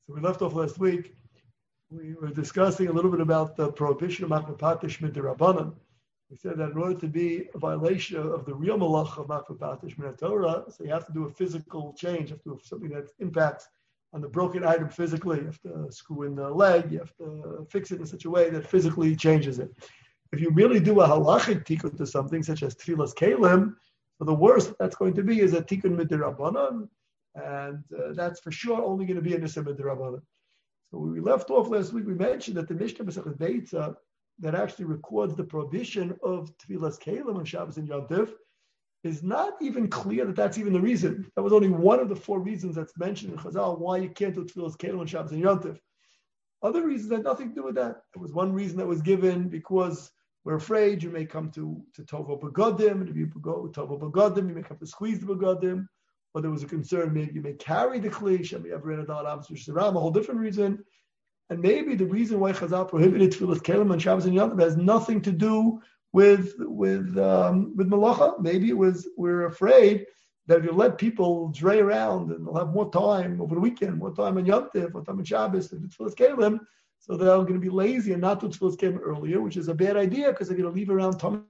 So we left off last week. We were discussing a little bit about the prohibition of makbeh patish mid'Rabbanan. We said that in order to be a violation of the real malach of makbeh patish min Torah, so you have to do a physical change, you have to do something that impacts on the broken item physically. You have to screw in the leg, you have to fix it in such a way that physically changes it. If you merely do a halachic tikkun to something such as tfilas kelim, so the worst that's going to be is a tikkun mid'Rabbanan, and that's for sure only going to be a nisa mid'Rabbanan. So when we left off last week, we mentioned that the Mishnah Masechet Beitza that actually records the prohibition of tfilas kelim on Shabbos and Yom Tov is not even clear that that's even the reason. That was only one of the four reasons that's mentioned in Chazal why you can't do tfilas kelim on Shabbos and Yom Tov. Other reasons had nothing to do with that. There was one reason that was given because we're afraid you may come to Tovo Begodim, and if you go with Tovo Begodim, you may come to squeeze the Begodim. Or there was a concern, maybe you may carry the Kli, Shem Yavrin Adal Avos Yisharam, a whole different reason. And maybe the reason why Chazal prohibited Tfilas Kelim on Shabbos and Yom Tov has nothing to do with Malacha. Maybe it was, we're afraid that if you let people dray around and they'll have more time over the weekend, more time on Yom Tov, more time on Shabbos, to do Tfilas Kelim, so they're going to be lazy and not do Tfilas Kelim earlier, which is a bad idea because they're going to leave around time.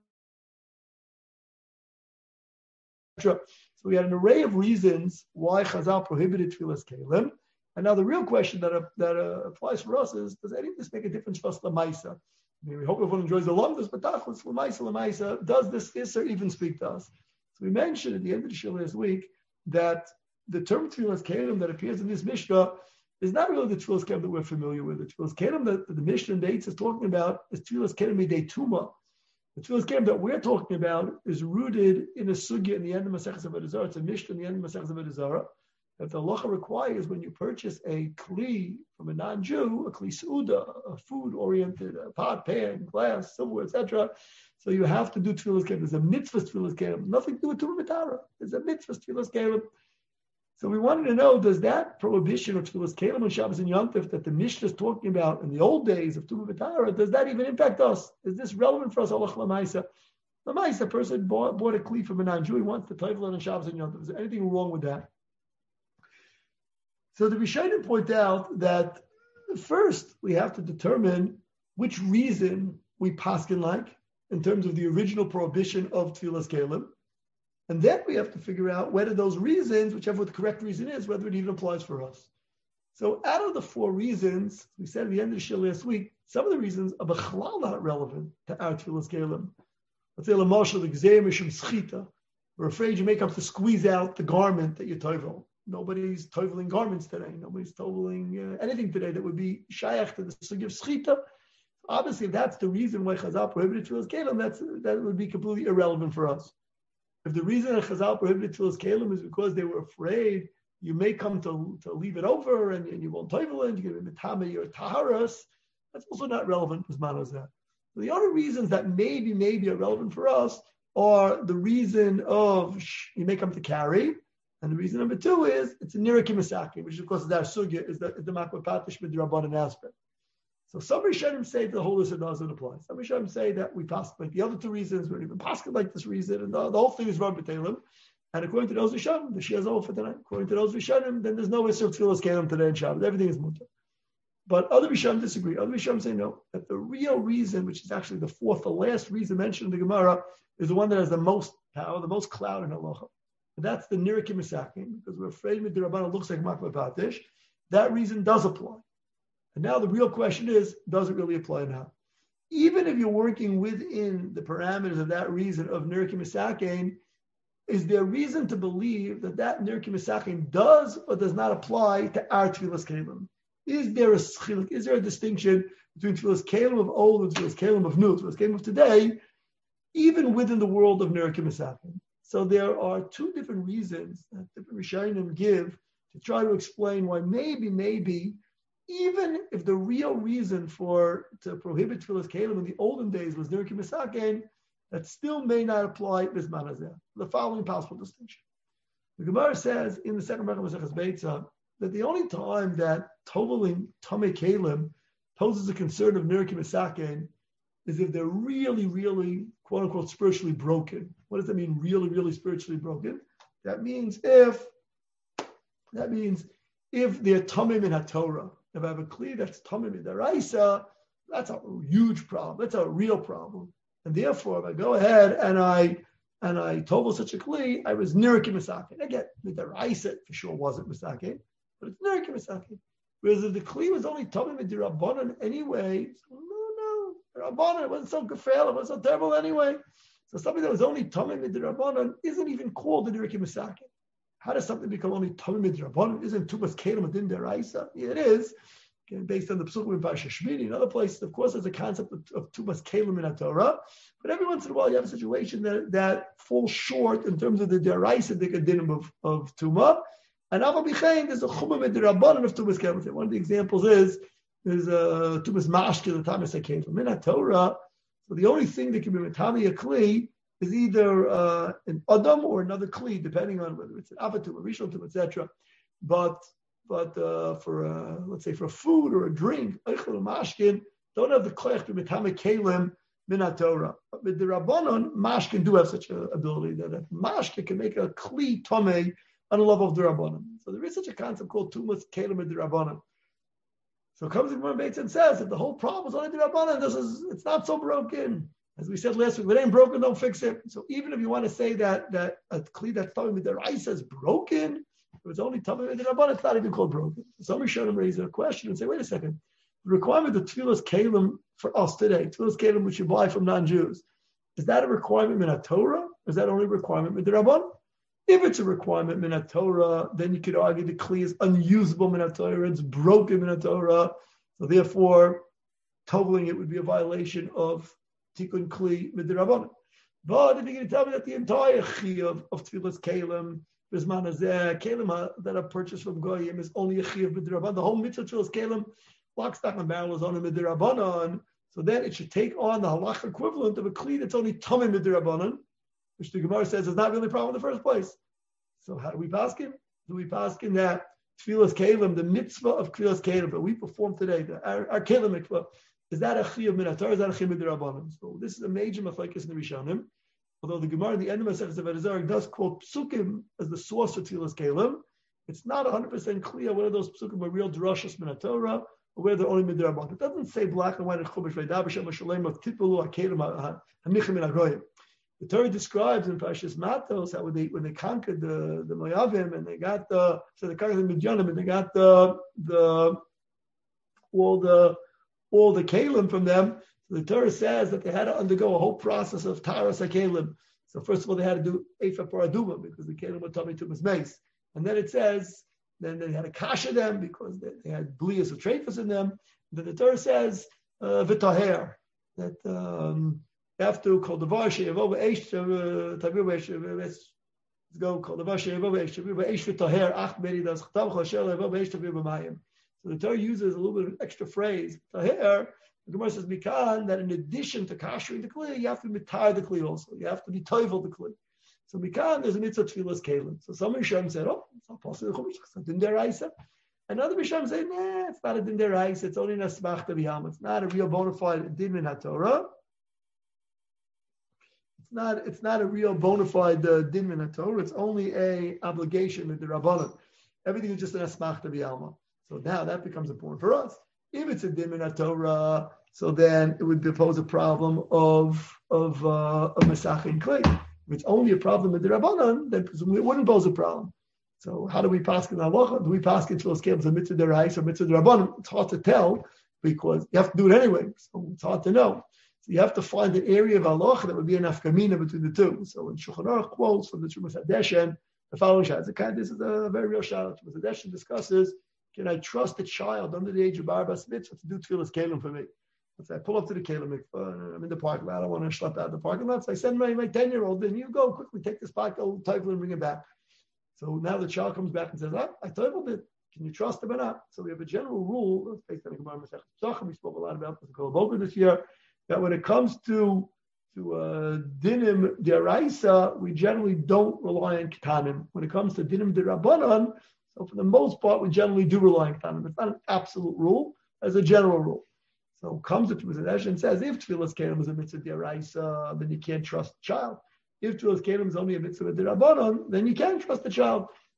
So we had an array of reasons why Chazal prohibited tfilas kelim. And now the real question that applies for us is, does any of this make a difference for us l'maisa? I mean, we hope everyone enjoys the longest, but tachlis l'maisa, does this Isser even speak to us? So we mentioned at the end of the shir last week that the term tfilas kelim that appears in this Mishnah is not really the tfilas kelim that we're familiar with. The tfilas kelim that the Mishnah in Beitz is talking about is tfilas kelim midei tuma. The tfilas kelim that we're talking about is rooted in a sugya in the end of Masechus Avodah Zarah. It's a Mishnah in the end of Masechus Avodah Zarah that the halacha requires when you purchase a kli from a non-Jew, a kli seuda, a food-oriented pot, pan, glass, silverware, etc. So you have to do tfilas kelim. There's a mitzvah tfilas kelim, nothing to do with Tumah B'Tara. There's a mitzvah tfilas kelim. So we wanted to know, does that prohibition of tfilas kelim on Shabbos and Yom Tov that the Mishnah is talking about in the old days of Tumah B'Tara, does that even impact us? Is this relevant for us? Halach l'maisa. L'maisa, a person bought a kli from a non-Jew, he wants to toivel on Shabbos and Yom Tov. Is there anything wrong with that? So the Rishonim point out that first we have to determine which reason we paskin like in terms of the original prohibition of tfilas kelim. And then we have to figure out whether those reasons, whichever the correct reason is, whether it even applies for us. So out of the four reasons, we said at the end of the shir last week, some of the reasons are b'chalal not relevant to our tfilas kelim. Let's say l'mashal l'gzeir mishum schita. We're afraid you may come to squeeze out the garment that you tovel. Nobody's toveling garments today. Nobody's toveling anything today that would be shayach to the sugya of schita. Obviously, if that's the reason why Chazal prohibited tfilas kelim, that would be completely irrelevant for us. If the reason that Chazal prohibited tfilas kelim is because they were afraid you may come to leave it over and you won't tovel it, you're going to be metame or taharas, that's also not relevant as man as that. The other reasons that maybe are relevant for us are the reason of you may come to carry, and the reason number two is it's a nirakim misaki, which of course is our sugya, is the makbeh patish mid'Rabbanan aspect. So some Rishonim say the whole Issa doesn't apply. Some Rishonim say that we pass like the other two reasons, we don't even pass like this reason, and the whole thing is Rab B'Telim. And according to those Rishonim, the Shia is over for tonight. According to those Rishonim, then there's no Issa of Tfilas Kelim today in Shabbos. Everything is mutar. But other Rishonim disagree. Other Rishonim say no, that the real reason, which is actually the fourth, the last reason mentioned in the Gemara, is the one that has the most power, the most cloud in halacha. And that's the nirakim misakim, because we're afraid mid'Rabbanan looks like makbeh patish. That reason does apply. And now the real question is, does it really apply now? Even if you're working within the parameters of that reason of nirakim misakim, is there reason to believe that nirakim misakim does or does not apply to our tfilas kelim? Is there a distinction between tfilas kelim of old and tfilas kelim of new, tfilas kelim of today, even within the world of nirakim misakim? So there are two different reasons that different Rishonim give to try to explain why maybe, even if the real reason to prohibit tfilas kelim in the olden days was nirakim misakim, that still may not apply bisman hazeh. The following possible distinction: the Gemara says in the second bracha of Masechus Beitza that the only time that toveling tamei kelim poses a concern of nirakim misakim is if they're really, quote unquote, spiritually broken. What does that mean, really spiritually broken? That means if they're tamim in HaTorah, if I have a kli that's tamim in deraisa, that's a huge problem. That's a real problem. And therefore, if I go ahead and I tovel such a kli, I was nirki misakin. Again, the deraisa for sure wasn't misakin, but it's nirki misakin. Whereas if the kli was only tamim in derabanan anyway, so no, derabanan, it wasn't so gefel, it wasn't so terrible anyway. So something that was only tamim in derabanan isn't even called the nirki misakin. How does something become only tamim in derabanan? Isn't tumas kelim within deraisa? Yeah, it is. Again, based on the psukim in Parsha Shmini and other places, of course, there's a concept of tumas kelim in HaTorah. But every once in a while, you have a situation that falls short in terms of the deraisa dinim of tuma. And Abba Bichain, there's a chumam in derabanan of tumas kelim. One of the examples is tumas mashke the tamas kelim in HaTorah. So the only thing that can be metami a kli is either an adam or another kli, depending on whether it's an avatum, a rishon tum, etc. But for let's say for food or a drink, eichel and mashkin don't have the koach to metame kelim min haTorah. But with the rabbanon, mashkin do have such an ability that a mashkin can make a kli tomei on the level of the rabbanon. So there is such a concept called tumas kelim with the rabbanon. So it comes in one Beit and says that the whole problem is only the rabbanon. It's not so broken. As we said last week, if it ain't broken, don't fix it. So even if you want to say that a kli that's tamim with the raisa is broken, if it's only tamim with the rabbanon, it's not even called broken. So some Rishonim raise a question and say, wait a second, the requirement of tefillas kelim for us today, tefillas kelim which you buy from non-Jews, is that a requirement min haTorah, or is that only a requirement with the rabbanon? If it's a requirement min haTorah, then you could argue the kli is unusable min haTorah, it's broken min haTorah, so therefore toveling it would be a violation of Tikkun Kli Midrabanan. But if you're going to tell me that the entire chiyuv of tefillas kelim, bisman hazeh, kelim that are purchased from goyim is only a chiyuv midrabanan, the whole mitzvah tefillas kelim, lock, stock, and barrel is on a midrabanan, so then it should take on the halach equivalent of a kli that's only tamim midrabanan, which the Gemara says is not really a problem in the first place. So how do we paskin? Do we paskin that tefillas kelim, the mitzvah of tefillas kelim that we perform today, our kelim mikvah, is that a chiyuv min haTorah? Is that a chiyuv midrabanan? So this is a major machlekes in the Rishonim. Although the Gemara in the end of Masechtas Avodah Zarah does quote psukim as the source for tefillas kelim, it's not 100% clear whether those psukim are real drashos min haTorah or whether they're only midrabanan. It doesn't say black and white in Chumash Vaydaber Shem Shalem of Tipalu HaKelim HaMichim min HaGoyim. The Torah describes in Parshas Matos how when they conquered the Moavim and they got they conquered the Midyanim and they got all the kelim from them. So the Torah says that they had to undergo a whole process of taras hakelim. So first of all, they had to do ephah paraduma because the kelim were tummy to mace. And then it says, then they had to kasha them because they had blias of trephus in them. And then the Torah says, v'taher, that after kol davar she'yavo v'eish tavir v'eish, go kol davar she'yavo v'eish tavir v'eish v'taher ach meri das chtav chasher yavo v'eish tavir v'mayim. So the Torah uses a little bit of an extra phrase. Here, the Gemara says, Mikan, that in addition to kashering the kli, you have to mitar the kli also. You have to be toivel the kli. So Mikan, there's a mitzvah tefillas kelim. So some Rishonim said, it's not possible. It's not din deraisa. And other Rishonim say, nah, it's not a din deraisa. It's only an asmachta b'yam. It's not a real bona fide din min haTorah. It's not a real bona fide din min haTorah. It's only a obligation with the rabbanon. Everything is just an asmachta b'yalma. So now that becomes important for us. If it's a din min haTorah, so then it would pose a problem of mesachin klei. If it's only a problem with the rabbanon, then presumably it wouldn't pose a problem. So how do we pass in halacha? Do we pass in tefillas kelim as a mitzvah deraisa or mitzvah derabbanon? It's hard to tell because you have to do it anyway. So it's hard to know. So you have to find an area of halacha that would be an afkamina between the two. So in Shulchan Aruch quotes from the Trumas Hadeshen the following shot. This is a very real shot. Trumas Hadeshen discusses, can I trust a child under the age of bar bas mitzvah to do tefillas kelim for me? Let's say I pull up to the kelim mikvah and I'm in the parking lot. I don't want to schlep out of the parking lot. So I send my 10-year-old in. You go quickly, take this pot, go tevel and bring it back. So now the child comes back and says, I teveled it. Can you trust him or not? So we have a general rule, based on the Gemara Masechet Pesachim, we spoke a lot about this in Kol Boker this year, that when it comes to dinim deraisa, we generally don't rely on ketanim. When it comes to dinim derabbanan, so for the most part, we generally do rely on ketanim. It's not an absolute rule, as a general rule. So comes the Trumas Hadeshen and says, if tefillas kelim is a mitzvah deraisa, then you can't trust the child. If tefillas kelim is only a mitzvah derabbanan, then you can trust the child.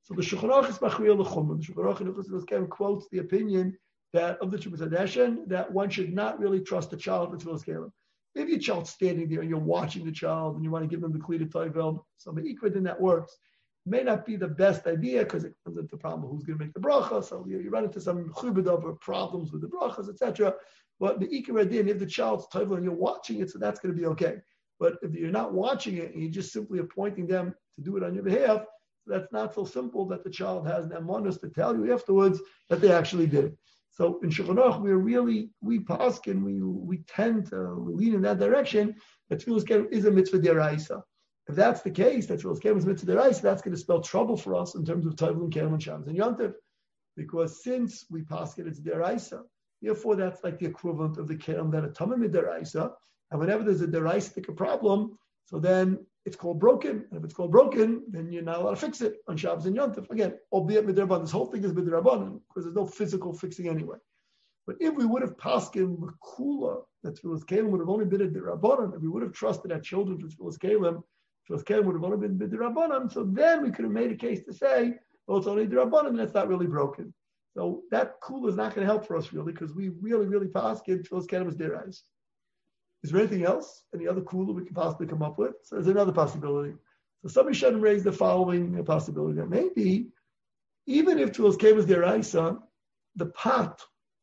So the Shulchan Aruch is machriya l'chumra. The Shulchan Aruch in Hilchos Tfilas Kelim quotes the opinion that of the Chumash Hadeshen that one should not really trust a child with Tfilas Kelim. If your child's standing there and you're watching the child and you want to give them the Kli to Toivel, so the Ikra, then that works. It may not be the best idea because it comes into the problem of who's going to make the bracha. So you run into some chubid or problems with the brachas, etc. But the Ikra din, if the child's Toivel and you're watching it, so that's going to be okay. But if you're not watching it and you're just simply appointing them to do it on your behalf, that's not so simple that the child has an emunah to tell you afterwards that they actually did it. So in Shulchan Aruch, we paskin, we tend to lean in that direction that Tfilas Kelim is a mitzvah deraisa. If that's the case, that Tfilas Kelim is a mitzvah deraisa, that's going to spell trouble for us in terms of Tovel and Kelim and Shabbos and Yom Tov. Because since we paskin it's deraisa, therefore that's like the equivalent of the Kelim that a tamim is deraisa. And whenever there's a deraisa problem, so then it's called broken. And if it's called broken, then you're not allowed to fix it on Shabbos and Yom Tov. Again, albeit midrabanan. This whole thing is midrabanan because there's no physical fixing anyway. But if we would have paskin l'kula, that Tfilas Kelim would have only been a derabanan, if we would have trusted our children for Tfilas Kelim would have only been derabanan, so then we could have made a case to say, well, it's only derabanan and it's not really broken. So that kula is not going to help for us really because we really paskin Tfilas Kelim is derais. Is there anything else? Any other kula we could possibly come up with? So there's another possibility. So somebody should raise the following possibility that maybe even if Tfilas Kelim is deraisa, the pot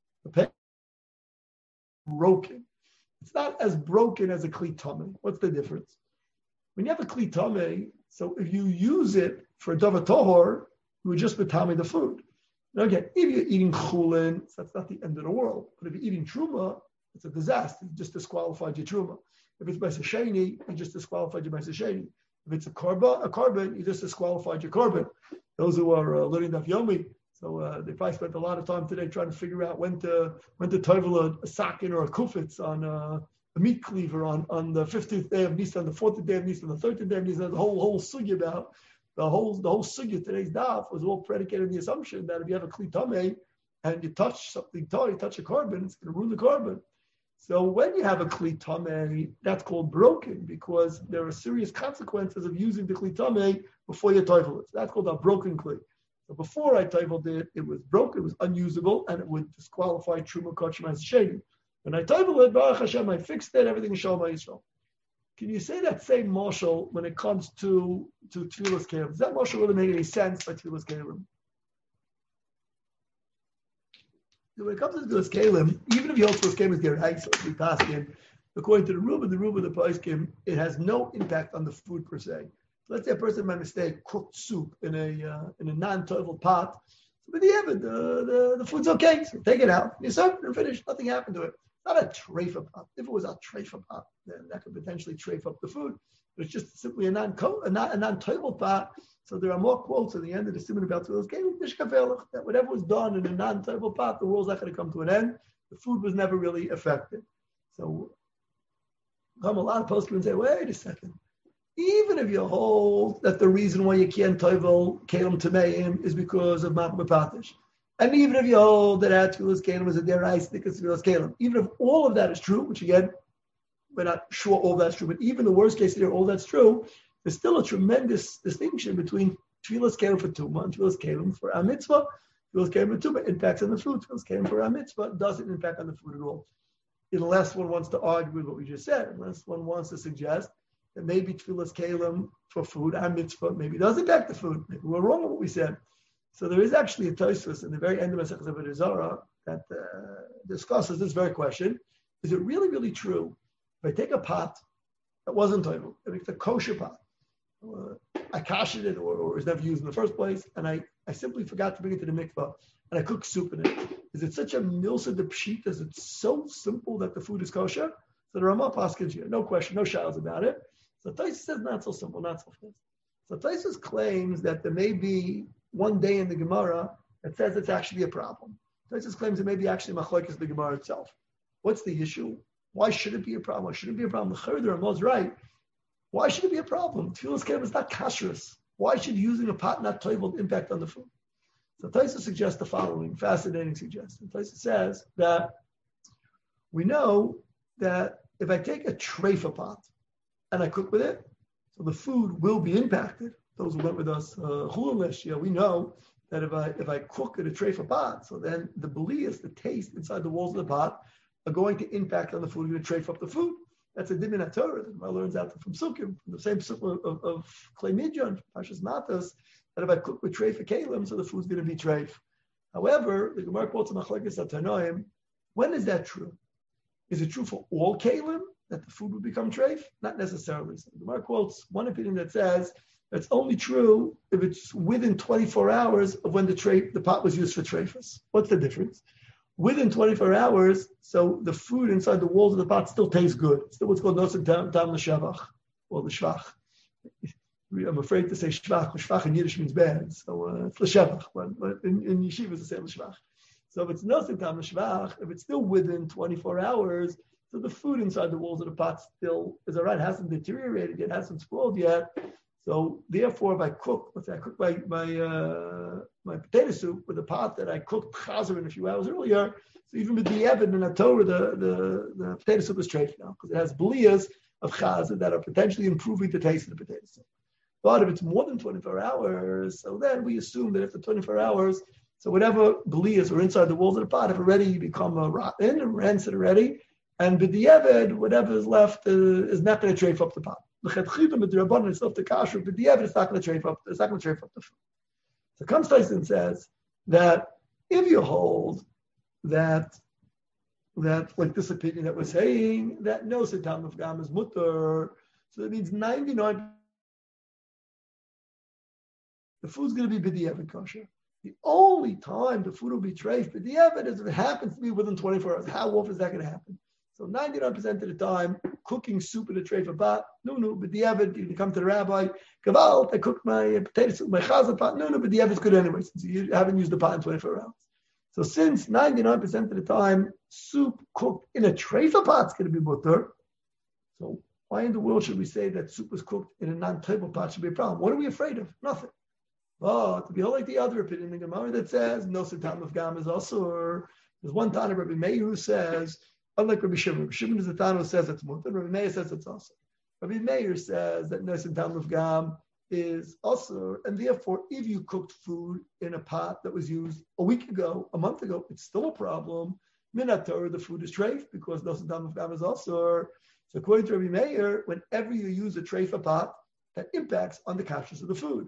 broken. It's not as broken as a kli tamei. What's the difference? When you have a kli tamei, so if you use it for a davar tohor, you would just betame the food. Now again, if you're eating chulin, so that's not the end of the world. But if you're eating truma, it's a disaster. You just disqualified your truma. If it's Ma'aser Sheni, you just disqualified your Ma'aser Sheni. If it's a carbon, you just disqualified your carbon. Those who are learning Daf Yomi, so they probably spent a lot of time today trying to figure out when to tovel a sakin or a kufitz on a meat cleaver on the 15th day of Nisan, the 14th day of Nisan, the 13th day of Nisan. The whole sugya about the whole sugya today's daf was all predicated on the assumption that if you have a kli tamei and you touch something you touch a carbon, it's going to ruin the carbon. So when you have a kli tamei, that's called broken because there are serious consequences of using the kli tamei before you tovel it. So that's called a broken kli. So before I toveled it, it was broken, it was unusable, and it would disqualify truma kachim as sheni. When I toveled it, Baruch Hashem, I fixed it, everything is Shalom Yisrael. Can you say that same marshal when it comes to Tfilas Kelim? Does that marshal really make any sense by Tfilas Kelim? When it comes to Tfilas Kelim, even if you hold Tfilas Kelim is deraisa, we pass in, according to the Ruba, the Paiskim, it has no impact on the food per se. So let's say a person by mistake cooked soup in a non-tovel pot. So with the food's okay. So take it out, you serve it and finish. Nothing happened to it. It's not a treifa pot. If it was a treifa pot, then that could potentially treif up the food. But it's just simply a non-tovel pot. So there are more quotes at the end of the Siman about Tfilas Kelim, that whatever was done in a non-tovel pot, the world's not going to come to an end. The food was never really affected. So a lot of postscripts say, wait a second. Even if you hold that the reason why you can't tovel kelim tameim is because of Ma'at Mepatish, and even if you hold that Tfilas Kelim is a derais because of Tfilas Kelim, even if all of that is true, which again, we're not sure all that's true, but even the worst case scenario, all that's true, there's still a tremendous distinction between Tfilas Kelim for Tumah and Tfilas Kelim for a mitzvah. Tfilas Kelim for Tumah impacts on the food. Tfilas Kelim for a mitzvah doesn't impact on the food at all. Unless one wants to argue with what we just said, unless one wants to suggest that maybe Tfilas Kelim for food and mitzvah maybe does impact the food. Maybe we're wrong with what we said. So there is actually a Tosfos in the very end of Masechtas Avodah Zarah that discusses this very question. Is it really, really true? If I take a pot that wasn't tovel, if it's a kosher pot, I kashed it or was never used in the first place, and I simply forgot to bring it to the mikvah, and I cook soup in it. Is it such a milsa de pshit? Is it so simple that the food is kosher? So the Ramah paskins here, no question, no shadows about it. So Tosfos says not so simple, not so fast. So Tosfos claims that there may be one day in the Gemara that says it's actually a problem. Tosfos claims it may be actually machlokes the Gemara itself. What's the issue? Why should it be a problem? Why should it be a problem? The Ramah is right. Why should it be a problem? Tfilas Kelim is not kashrus. Why should using a pot not tovel impact on the food? So Tosfos suggests the following fascinating suggestion. Tosfos says that we know that if I take a treifa pot and I cook with it, so the food will be impacted. those who went with us, we know that if I cook in a treifa pot, so then the belias, the taste inside the walls of the pot, are going to impact on the food, going to treif up the food. That's a din in Torah. The Gemara learns out from Sukkim, from the same Sukkim of Klei Midjan, Pashas Matas, that if I cook with treif kalim, so the food's going to be treif. However, the Gemara quotes Machlekes Tanoim. When is that true? Is it true for all kalim that the food would become treif? Not necessarily. So the Gemara quotes one opinion that says it's only true if it's within 24 hours of when the pot was used for treifas. What's the difference? Within 24 hours, so the food inside the walls of the pot still tastes good. It's still what's called nosen tam l'shavach, or the shvach. I'm afraid to say shvach. Shvach in Yiddish means bad, so it's l'shavach. But in yeshiva, it's the same l'shvach. So if it's nosen tam l'shvach, if it's still within 24 hours, so the food inside the walls of the pot still is all right. It hasn't deteriorated yet, hasn't spoiled yet. So therefore, if I cook, let's say I cook my potato soup with a pot that I cooked chazer in a few hours earlier, so even with the Evan and the Torah, the potato soup is treif now because it has blias of chazer that are potentially improving the taste of the potato soup. But if it's more than 24 hours, so then we assume that after 24 hours, so whatever blias are inside the walls of the pot have already become rotten and rancid already, and with the Evan, whatever is left is not going to treif up the pot. The itself, the kasher, but the evidence is not going to treif up. It's not going to treif up the food. So comes Tyson says that if you hold that like this opinion that we're saying that no sitam of gam is mutter, so that means 99. The food's going to be b'diavad kosher. The only time the food will be treif b'diavad is if it happens to be within 24 hours. How often is that going to happen? So 99% of the time, cooking soup in a treifa pot, but the avid, you come to the rabbi, Gavalt, I cooked my potato soup, my chazer pot, but the avid's good anyway, since you haven't used the pot in 24 hours. So since 99% of the time, soup cooked in a treifa pot is going to be mutter, so why in the world should we say that soup was cooked in a non-table pot should be a problem? What are we afraid of? Nothing. But to be like the other opinion, the Gemara that says, no sitam of gam is also, or there's one Tana, Rabbi Meir, who says, unlike Rabbi Shimon. Rabbi Shimon is the Tana who says it's mutter. Rabbi Meir says it's also. Rabbi Meir says that Nesim Tam of Gam is also, and therefore, if you cooked food in a pot that was used a week ago, a month ago, it's still a problem. Minator, the food is treif because Nesim Tam of Gam is also. So according to Rabbi Meir, whenever you use a treifa pot, that impacts on the kashrus of the food.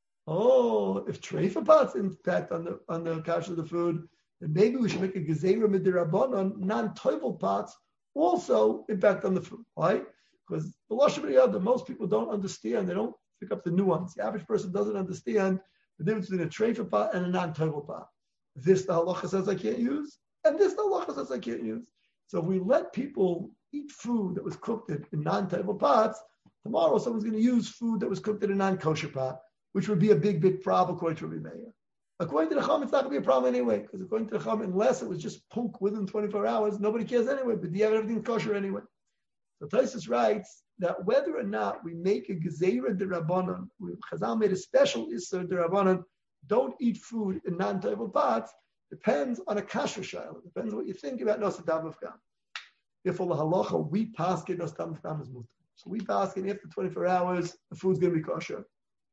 Oh, if treifa pots impact on the kashrus of the food, and maybe we should make a gezeira midirabanan, non-toivel pots also impact on the food. Why? Because the Lashon B'Yada, most people don't understand. They don't pick up the nuance. The average person doesn't understand the difference between a treifa pot and a non-toivel pot. This the halacha says I can't use, and this the halacha says I can't use. So if we let people eat food that was cooked in non-toivel pots, tomorrow someone's going to use food that was cooked in a non-kosher pot, which would be a big, big problem according to Rabbi Meir. According to the Chum, it's not going to be a problem anyway, because according to the Chum, unless it was just punk within 24 hours, nobody cares anyway, but you have everything kosher anyway. So Tosfos writes that whether or not we make a gezeira d'Rabbanan, Chazal made a special Isser d'Rabbanan, don't eat food in non-toivel pots, depends on a kasher shayla. Depends on what you think about Nosa Dam of Gam. Therefore, the halacha, we paskin Nosa Dam of Gam is mutter. So we paskin after 24 hours, the food's going to be kosher.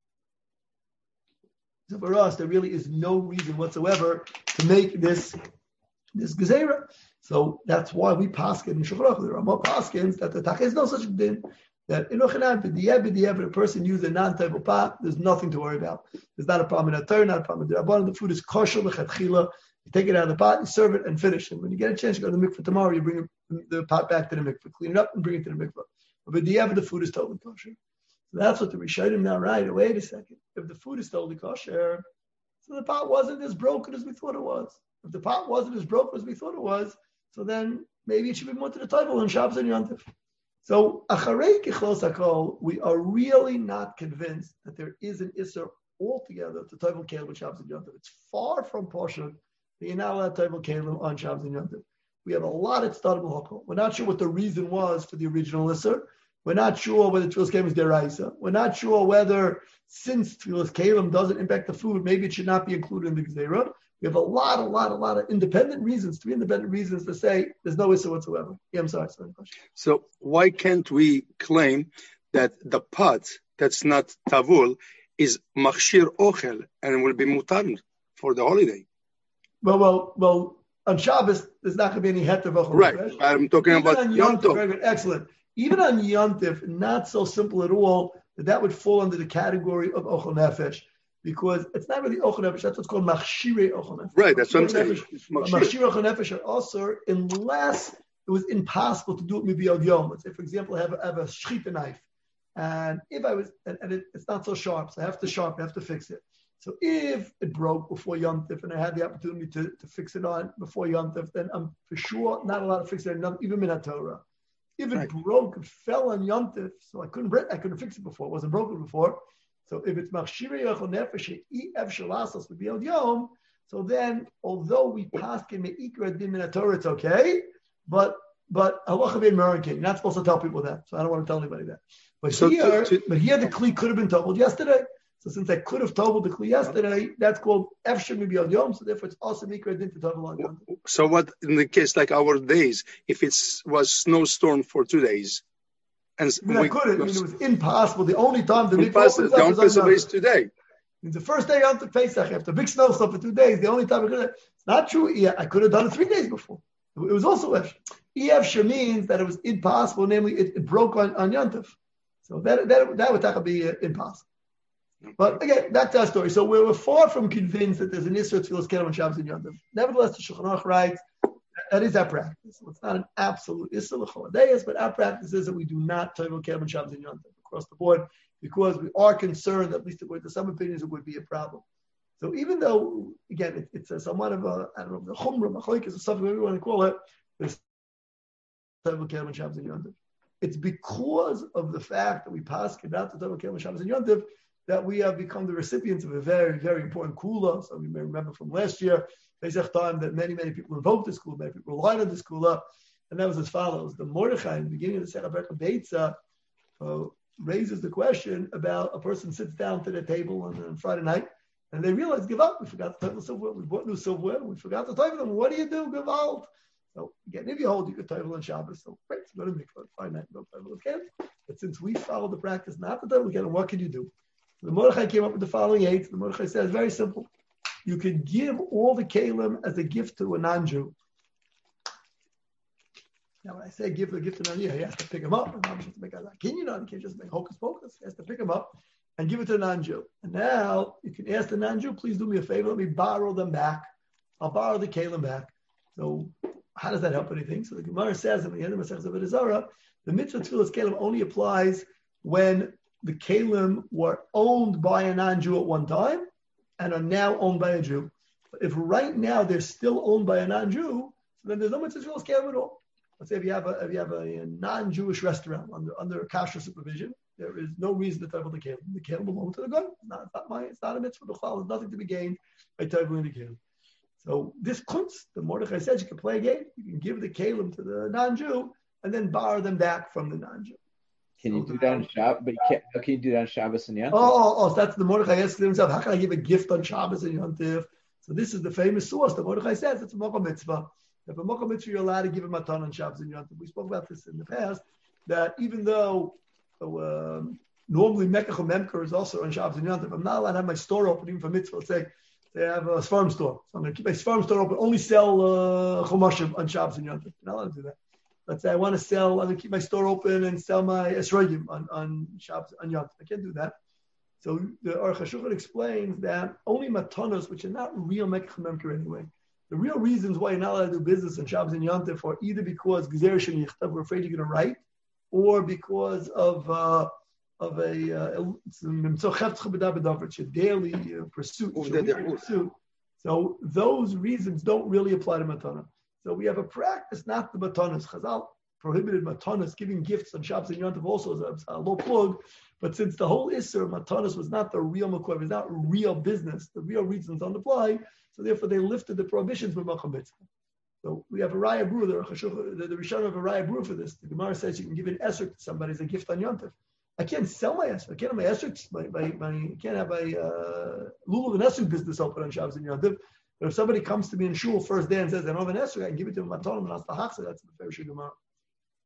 So for us, there really is no reason whatsoever to make this gezerah. So that's why we paskin in Shulchan Aruch. There are more paskins that the tach is no such din. That in Ochanam, b'diavad, a person uses a non-table pot, there's nothing to worry about. There's not a problem in a Torah, not a problem in the Rabbanan. The food is kosher l'chatchila. You take it out of the pot, you serve it, and finish. And when you get a chance, you go to the mikveh tomorrow, you bring the pot back to the mikveh, clean it up, and bring it to the mikveh. But b'diavad, the food is totally kosher. So that's what the Rishonim now write. Wait a second. If the food is totally kosher, so the pot wasn't as broken as we thought it was. If the pot wasn't as broken as we thought it was, so then maybe it should be more to the table on Shabbos and Yom Tov. So, acharei kichlos hakol, we are really not convinced that there is an Isser altogether to table kelim on Shabbos and Yom Tov. It's far from portion that you're not allowed to table kelim on Shabbos and Yom Tov. We have a lot at Stadal Hakol. We're not sure what the reason was for the original Isser. We're not sure whether Tfilas Kelim is deraisa. We're not sure whether, since Tfilas Kelim doesn't impact the food, maybe it should not be included in the Gezerah. We have a lot of independent reasons, three independent reasons to say there's no issue whatsoever. Yeah, I'm sorry. So why can't we claim that the pot that's not tavul is machshir ochel and will be mutar for the holiday. Well. On Shabbos, there's not going to be any heter v'achol. Right. I'm talking Even about on Yom Yontif. Tov. Very good, excellent. Even on Yontif, not so simple at all that would fall under the category of ochel nefesh, because it's not really ochel nefesh. That's what's called machshirei ochel nefesh. Right. That's what I'm saying. Machshirei ochel nefesh are also unless it was impossible to do it maybe al yom. Let's say, for example, I have a shechita knife, and if I was and it's not so sharp, so I have to sharpen, I have to fix it. So if it broke before Yom Tif and I had the opportunity to fix it on before Yom Tif, then I'm for sure not allowed to fix it, even Minat Torah. If it broke, it fell on Yom Tif, so I couldn't fix it before. It wasn't broken before. So if it's Machshirei Ochel Nefesh Ev Shalasos with B'Yod Yom, so then although we paskin me'ikra din Minat Torah, it's okay, but halacha bein merankin, you're not supposed to tell people that. So I don't want to tell anybody that. But here the kli could have been told yesterday. So since I could have told the kli yesterday, that's called efshir mibiyad yom. So therefore, it's also mikra din to tovel on yom. So what in the case like our days, if it was snowstorm for 2 days, and I couldn't. It was impossible. The only time the mikra opens up is on Yom today. The first day after Pesach, after big snowstorm for 2 days, the only time I could have. It's not true. Yeah, I could have done it 3 days before. It was also efshir. Efshir means that it was impossible. Namely, it broke on Yom Tov. So that would be impossible. But again, back to our story. So we're far from convinced that there's an Isra Tfilas Kelim on Shabbos and Yom Tov. Nevertheless, the Shulchan Aruch writes that is our practice. So it's not an absolute Isra L'Choladeyas, but our practice is that we do not Tovel Kelim on Shabbos and Yom Tov across the board because we are concerned, at least according to some opinions, it would be a problem. So even though, again, it's a somewhat of a, I don't know, the Chumrah, Machlokes, or something, whatever you want to call it, there's Tovel Kelim on Shabbos and Yom Tov. It's because of the fact that we pass Kedat to Tovel Kelim on Shabbos and Yom Tov that we have become the recipients of a very, very important kula. So we may remember from last year, Pesach time, that many, many people invoked this kula, many people relied on this kula, and that was as follows. The Mordechai, in the beginning of the Sefer Berachot Beitza, raises the question about a person sits down to the table on Friday night, and they realize, give up, we forgot to table silverware, we bought new silverware, we forgot to table them. What do you do? Give out. So again, if you hold, you could table on Shabbos. So great, so go to mikvah, Friday night, go table again. But since we follow the practice not to table again, what can you do? The Mordechai came up with the following 8. The Mordechai says, very simple. You could give all the kalim as a gift to a non-Jew. Now, when I say give the gift to a non-Jew, he has to pick him up. And I'm supposed to make a kinyan, he can't just make hocus pocus. He has to pick him up and give it to a non-Jew. And now, you can ask the non-Jew, please do me a favor, let me borrow them back. I'll borrow the kalim back. So, how does that help anything? So the Gemara says in the end of Masechtas Avodah Zarah, the mitzvah tefillas kalim only applies when the kalim were owned by a non-Jew at one time and are now owned by a Jew. But if right now they're still owned by a non-Jew, so then there's no mitzvah tefillas kalim at all. Let's say if you have a non-Jewish restaurant under kosher supervision, there is no reason to tovel the kalim. The kalim belongs to the guy. It's not a mitzvah. There's nothing to be gained by toveling the kalim. So this kunst, the Mordechai says, you can play a game. You can give the kalim to the non-Jew and then borrow them back from the non-Jew. Can you do that on Shabbos? But how can you do that on Shabbos and Yom Tov? So that's the Mordechai asks himself, how can I give a gift on Shabbos and Yom Tov? So this is the famous source. The Mordechai says it's a mocha mitzvah. If a mocha mitzvah, you're allowed to give a matan on Shabbos and Yom Tov. We spoke about this in the past, that even though normally Mekach or Memker is also on Shabbos and Yom Tov, I'm not allowed to have my store open even for mitzvah. Let's say they have a farm store. So I'm going to keep my farm store open, only sell chumashim on Shabbos and Yom Tov. You're not allowed to do that. Let's say I'm going to keep my store open and sell my esrogim on Shabbos and Yom Tov. I can't do that. So the Aruch HaShulchan explains that only matanos, which are not real mekach memker anyway, the real reasons why you're not allowed to do business on Shabbos and Yom Tov are either because Gezer Shem Yichtav, we're afraid you're going to write, or because of a daily pursuit. So those reasons don't really apply to matana. So we have a practice, not the matanas. Chazal prohibited matanas, giving gifts on Shabbos and Yom Tov also as a low plug. But since the whole Isser of matanas was not the real makor, it was not real business, the real reasons don't apply, so therefore they lifted the prohibitions with Macham Mitzvah. So we have a Raya Brew, the Rishon of a Raya Brew for this. The Gemara says you can give an Esrog to somebody as a gift on Yom Tov. I can't sell my Esrog. I can't have my Esrog, I can't have my Lulav and Esrog business open on Shabbos and Yom Tov. But if somebody comes to me in shul first day and says, I don't have an Esrog, I can give it to him Matanim and Astahachsa, that's the fair Gemara.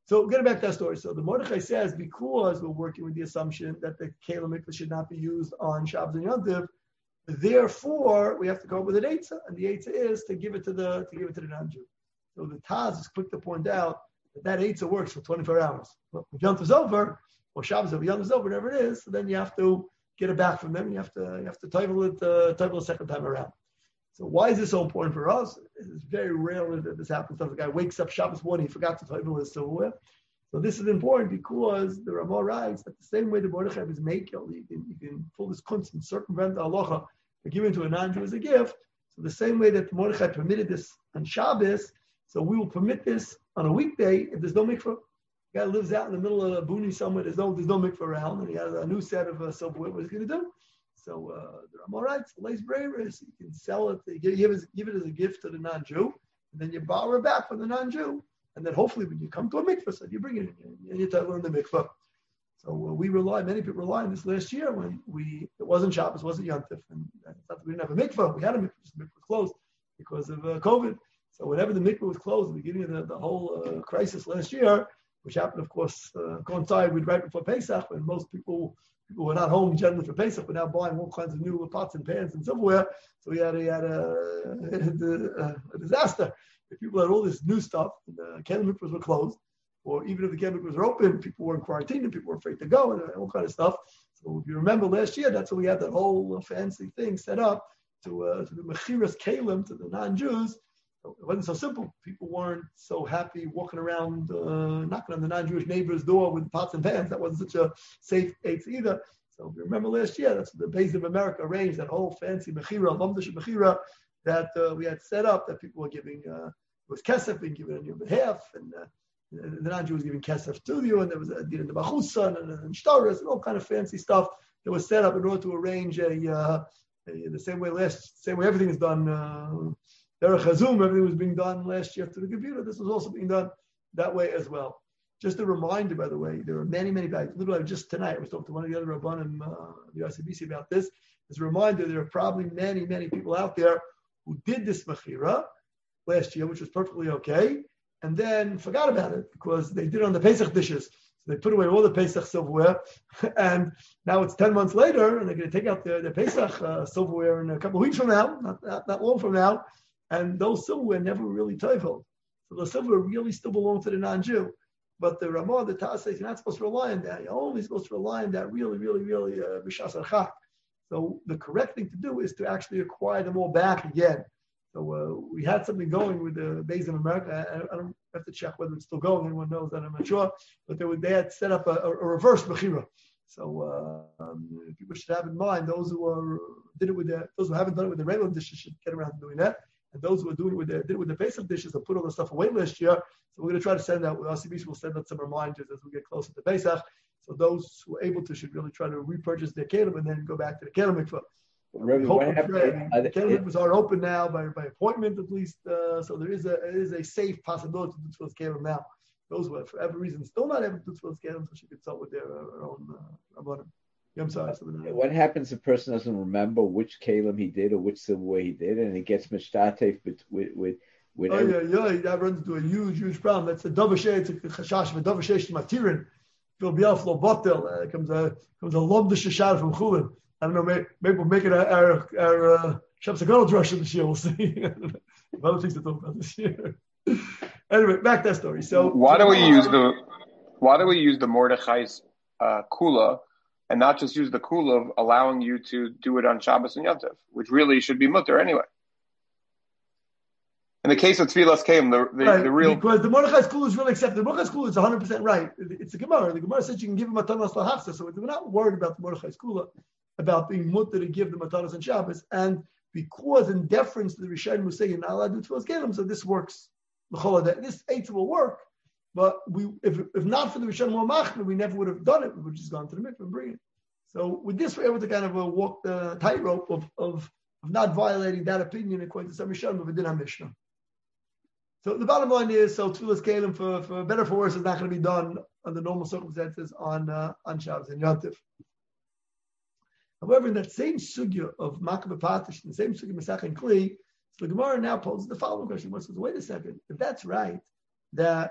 So getting back to that story. So the Mordechai says, because we're working with the assumption that the Kalim Mikvah should not be used on Shabbos and Yom Tov, therefore we have to go up with an Eitzah, and the Eitzah is to give it to the non-Jew. So the Taz is quick to point out that Eitzah works for 24 hours. Well, if Yom Tov is over, or Shabbos over, Yom Tov is over, whatever it is, so then you have to get it back from them. You have to title it a second time around. So why is this so important for us? It's very rare that this happens. The guy wakes up Shabbos morning, he forgot to title his silverware. So this is important because the Ramah writes that the same way the Mordechai is makel, you can pull this kunst and circumvent the halacha by giving to a non-Jew as a gift. So the same way that Mordechai permitted this on Shabbos, so we will permit this on a weekday if there's no mikvah. The guy lives out in the middle of a boony somewhere, there's no mikvah around, and he has a new set of silverware. What is he going to do? So the Ramah writes, Leis Brevis, you can sell it, give it as a gift to the non-Jew, and then you borrow it back from the non-Jew, and then hopefully when you come to a mikvah, so you bring it in, and you learn the mikvah. So many people rely on this last year when it wasn't Shabbos, it wasn't Yom Tov, and it's not that we didn't have a mikvah, we had a mikvah, the mikvah was closed because of COVID. So whenever the mikvah was closed, at the beginning of the whole crisis last year, which happened, of course, coincide with right before Pesach, when most people were not home generally for Pesach, but now buying all kinds of new pots and pans and silverware. So we had a disaster. If people had all this new stuff, the Kelim mikvahs were closed, or even if the Kelim mikvahs were open, people were in quarantine and people were afraid to go and all kind of stuff. So if you remember last year, that's when we had that whole fancy thing set up to the Mechiras Kelim to the non-Jews. So it wasn't so simple. People weren't so happy walking around, knocking on the non-Jewish neighbor's door with pots and pans. That wasn't such a safe eighth either. So if you remember last year, that's the Beis of America arranged, that whole fancy Mechira, Lamdash Mechira, that we had set up, that people were giving, it was Kesef being given on your behalf, and the non-Jew was giving Kesef to you, and there was a Din in the Bachusan, and Shtaris, and all kind of fancy stuff that was set up in order to arrange the same way everything is done, Derech Hazum, everything was being done last year to the computer. This was also being done that way as well. Just a reminder, by the way, there are many guys. Literally, just tonight, I was talking to one of the other Rabbanim, the ICBC, about this. As a reminder, there are probably many people out there who did this Mechira last year, which was perfectly okay, and then forgot about it because they did it on the Pesach dishes. So they put away all the Pesach silverware, and now it's 10 months later, and they're going to take out the Pesach silverware in a couple of weeks from now, not long from now, and those silverware never really toiveled. So the silverware really still belong to the non-Jew. But the Ramah, the Taz says, you're not supposed to rely on that. You're only supposed to rely on that really b'shas archak. So the correct thing to do is to actually acquire them all back again. So we had something going with the Beis of America. I don't have to check whether it's still going. Anyone knows that? I'm not sure. But they had set up a reverse Mechira. So people should have in mind those who those who haven't done it with the regular dishes should get around to doing that. And those who are doing it did it with the Pesach dishes and put all the stuff away last year. So we're going to try to send out, RCBC will send out some reminders as we get closer to Pesach. So those who are able to should really try to repurchase their kelim and then go back to the kelim mikvah. The kelim mikvahs are open now by appointment at least. So there is a safe possibility to do tefillas kelim now. Those who, for every reason, still not able to do tefillas kelim, so should consult with their own rabbanim. I'm sorry. What happens if a person doesn't remember which kelim he did or which silverware he did, and he gets mishtatef with that runs into a huge problem. That's a davashay. It's a chashash of a davashay matirin. Fil biaflo botel comes a lomdish shad from chulin. I don't know. Maybe we'll make it our Shabbat drush this year. We'll see. Other things to talk about this year. Anyway, back to that story. So why do we use the Mordechai's kula? And not just use the kula of allowing you to do it on Shabbos and Yom Tov, which really should be mutter anyway. In the case of Tfilas Kelim, the real... Because the Mordechai's kula is really accepted. The Mordechai's kula is 100% right. It's a Gemara. The Gemara says you can give him matanas lahafsa, so we're not worried about the Mordechai's kula, about being mutter to give the matanas on Shabbos. And because in deference to the Rishonim who say you're not allowed to do Tfilas Kelim, so this works. This eight will work. But if not for the Rishon Machmir, we never would have done it. We would have just gone to the mikveh and bring it. So with this, we're able to kind of walk the tightrope of not violating that opinion according to some Rishonim of a Din HaMishnah. So the bottom line is, so Tfilas Kelim for better or for worse is not going to be done under normal circumstances on Shabbos and Yom Tov. However, in that same sugya of Makabah Patish, in the same sugya Masach and Kli, so the Gemara now poses the following question. One says, wait a second, if that's right, that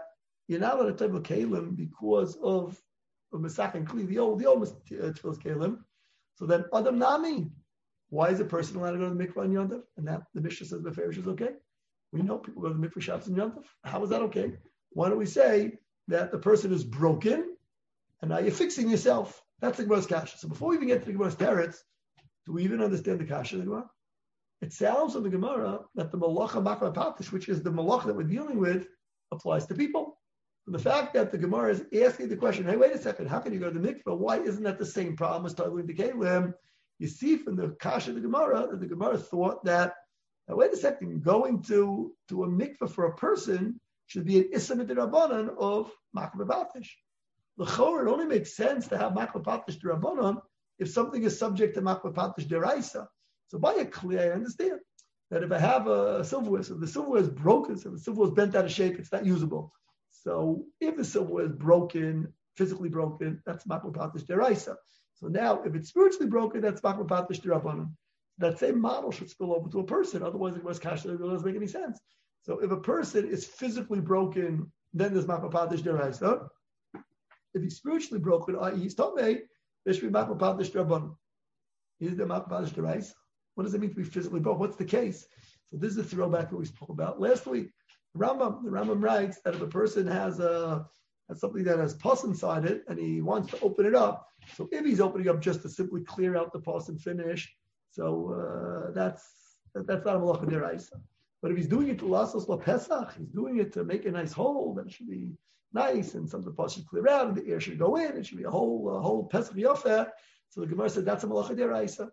you're not allowed to take Kalim because of Mesach and Kli, the old Tfilas Kalim. So then Adam Nami, why is a person allowed to go to the mikvah on Yom Tov? And that the Mishnah says Beferish is okay. We know people go to the mikvah Shabbos and Yom Tov. How is that okay? Why don't we say that the person is broken and now you're fixing yourself? That's the Gemara's kasha. So before we even get to the Gemara's teretz, do we even understand the kasha of the Gemara? It sounds from the Gemara that the malacha makra patish, which is the malacha that we're dealing with, applies to people. And the fact that the Gemara is asking the question, hey, wait a second, how can you go to the mikvah? Why isn't that the same problem as toiling the kelim? You see from the kasha of the Gemara that the Gemara thought that, now wait a second, going to a mikvah for a person should be an issa midrabanan of makra patish. L'chor, it only makes sense to have makra patish derabanan if something is subject to makra patish deraisa. So by a clear, I understand that if I have a silverware, so the silverware is broken, so the silverware is bent out of shape, it's not usable. So if the silverware is broken, physically broken, that's makra patish deraisa. So now, if it's spiritually broken, that's makra patish derabanan. That same model should spill over to a person. Otherwise, it was kasha. It doesn't make any sense. So if a person is physically broken, then there's makra patish deraisa. If he's spiritually broken, i.e., he's tamei, there should be makra patish derabanan. Is there makra patish deraisa? What does it mean to be physically broken? What's the case? So this is a throwback that we spoke about last week. The Rambam writes that if a person has something that has pus inside it and he wants to open it up, so if he's opening up just to simply clear out the pus and finish, so that's not a malacha deraisa. But if he's doing it to lasos la pesach, he's doing it to make a nice hole, then it should be nice, and some of the pus should clear out, and the air should go in. It should be a whole pesach yofeh. So the Gemara said that's a malacha deraisa.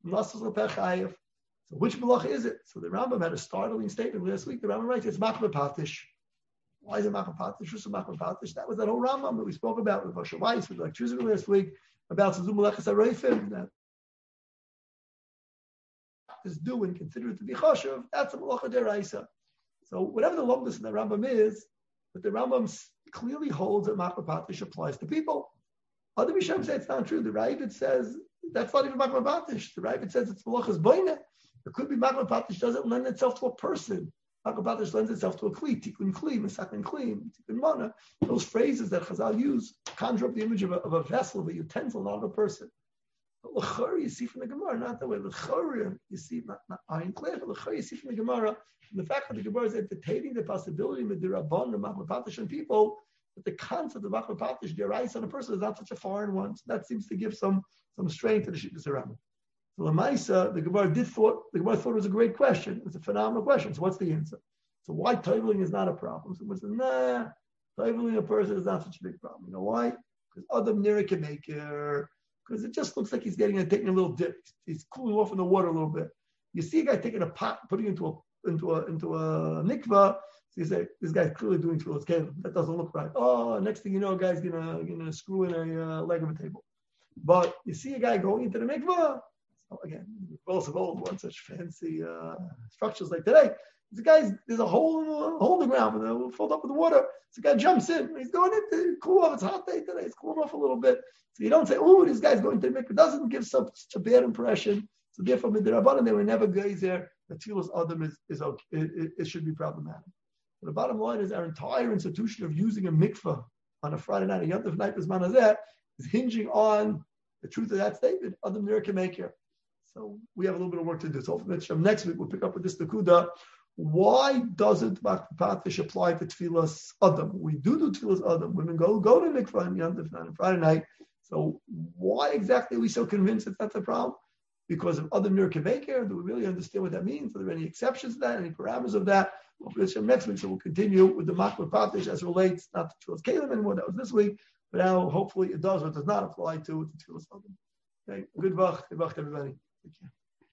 So which malacha is it? So the Rambam had a startling statement last week. The Rambam writes it's makra patish. Why is it makra patish? What's makra patish? That was that whole Rambam that we spoke about with Vasher Weiss, with electricity last week, about Suzum Melechas HaReifim, that is due and consider it to be chashuv. That's a malacha deraisa. So whatever the longness in the Rambam is, but the Rambam clearly holds that makra patish applies to people. Other Misham say it's not true. The Ravid says that's not even makra patish. The Ravid says it's malachas boina. It could be makra patish doesn't lend itself to a person. Makra patish lends itself to a kli, tikkun kli, mesakin kli, tikkun mana. Those phrases that Chazal use conjure up the image of a vessel, of a utensil, not of a person. But l'chor you see from the Gemara, not that way. L'chor you see not iron clear, but l'chor you see from the Gemara, and the fact that the Gemara is entertaining the possibility of the Rabban and makra patish on people. But the concept of makra patish deraisa on a person is not such a foreign one. So that seems to give some strength to the Shittas Rambam. So Lamaisa, the Gemara thought it was a great question. It's a phenomenal question. So what's the answer? So why toiling is not a problem? So we said, toiling a person is not such a big problem. You know why? Because Adam Nira can make it. Because it just looks like he's taking a little dip. He's cooling off in the water a little bit. You see a guy taking a pot, putting it into a mikvah. So you say, this guy's clearly doing tefillas kelim. That doesn't look right. Oh, next thing you know, a guy's gonna screw in a leg of a table. But you see a guy going into the mikvah. So again, also old ones, such fancy structures like today. There's a hole in the ground, and filled up with water. So the guy jumps in. He's going in to cool off. It's a hot day today. It's cooling off a little bit. So you don't say, oh, this guy's going to the mikvah. It doesn't give such a bad impression. So therefore, midrabanan, they were never gaze there. The tefillas adam is okay. It should be problematic. The bottom line is our entire institution of using a mikvah on a Friday night, a Yom Tov night, is hinging on the truth of that statement. Adam Nira can make here. So we have a little bit of work to do. So next week we'll pick up with this Nakuda. Why doesn't makra patish apply to tefillas adam? We do tefillas adam. Women go to mikvah on Yom Tov night, on Friday night. So why exactly are we so convinced that that's a problem? Because of Adam Nira can make here? Do we really understand what that means? Are there any exceptions to that? Any parameters of that? Next week, so we'll continue with the makra patish as relates not to tefillas kelim anymore. That was this week, but now hopefully it does or does not apply to tefillas adam. Okay, good vach everybody. Take care.